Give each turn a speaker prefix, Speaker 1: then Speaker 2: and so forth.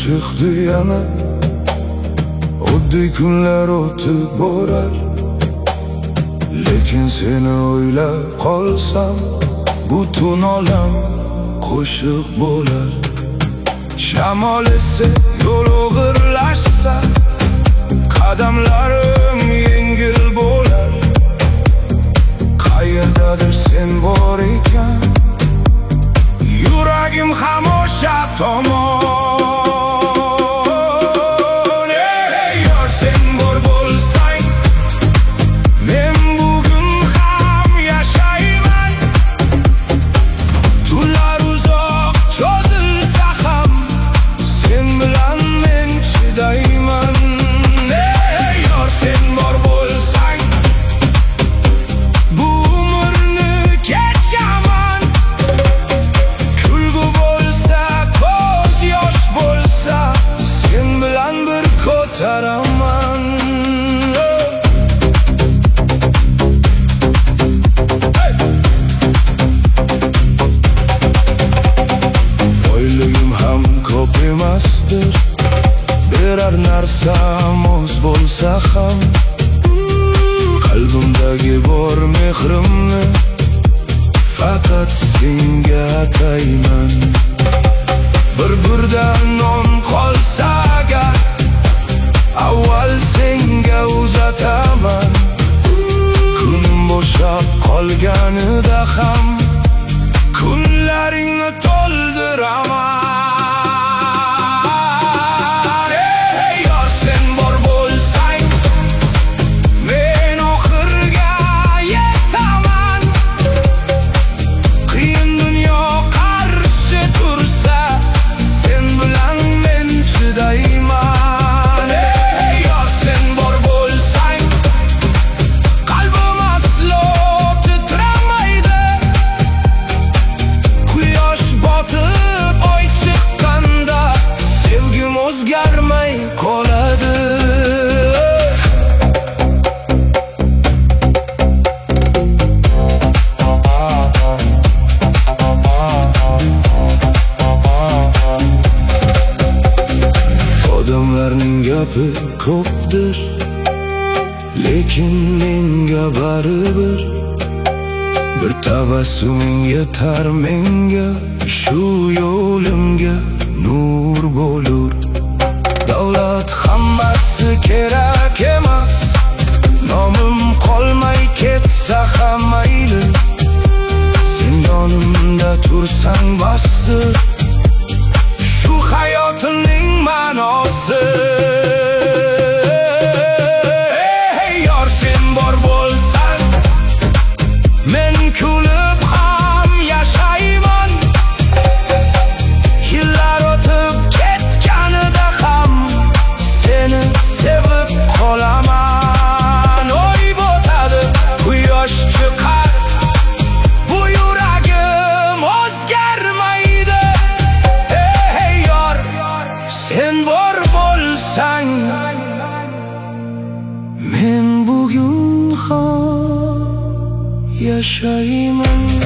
Speaker 1: chiqdi yana, oddiy kunlar o'tib borar. Lekin seni o'ylab qolsam, butun olam qo'shiq bo'lar. Shamol esa yo'l o'g'irlashsa, qadamlarim yengil bo'lar. Qayerdadir sen bor ekan, yuragim ham o'sha tomon. Ey yor, sen bor bo'lsang, men bugun ham yashayman. Tunlar uzoq cho'zilsa ham, sen bilan men chidayman. Ey yor, sen bor bo'lsang, bu umrni kechaman. Kulgu bo'lsa, ko'z yosh bo'lsa, sen bilan bir ko'taraman. Boyligim ham ko'p emasdir, berar narsam oz bo'lsa ham. Qalbimdagi bor mehrimni faqat senga atayman. Bir burda non qolsa agar, avval senga uzataman. Kunim bo'shab qolganida ham, kunlaringni to'ldiraman. Ey yor, sen bor bo'lsang, men oxirga yetaman. Qiyin dunyo qarshi tursa, sen bilan men chidayman. Ey yor, sen bor bo'lsang, qalbim aslo titramaydi. Quyosh botib oy chiqqanda, sevgim o'zgarmay qoladi. Odamlarning gapi ko'pdir, lekin menga baribir. Bir tabassuming yetar menga, shu yo'limga nur bo'lur. Davlat hammasi kerak emas, nomim qolmay ketsa ham mayli. Sen yonimda tursang basdir, shu hayotimning ma'nosi. Ey yor, sen bor bo'lsang, men kulib ham yashayman. Yillar o'tib ketganida ham, seni sevib qolaman. Oy botadi, quyosh chiqar, bu yuragim o'zgarmaydi. Ey yor, sen bor bo'lsang, men bugun ham yashayman.